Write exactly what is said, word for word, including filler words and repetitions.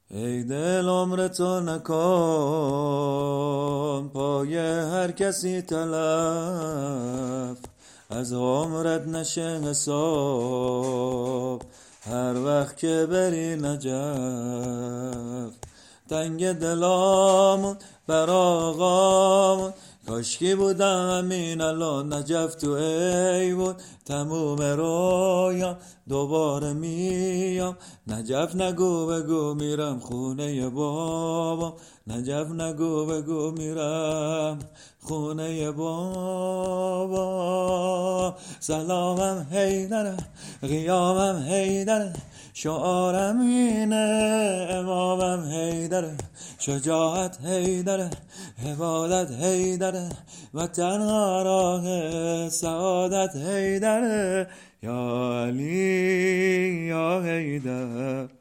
ای دل عمر تو نکن پای هر کسی تلف، از عمرت نشه حساب هر وقت که بری نجف. تنگ دلامون بر آقامون کاشکی بودم همین الان نجف تو ایوون تموم رویام دوباره میام نجف. نگو بگو میرم خونه بابام، نجف نگو بگو میرم خونه بابام. سلامم حیدره قیامم حیدره شعارم اینه امامم حیدره، شجاعت حیدره عبادت حیدره و تنها راه سعادت حیدره. یا علی یا حیدر.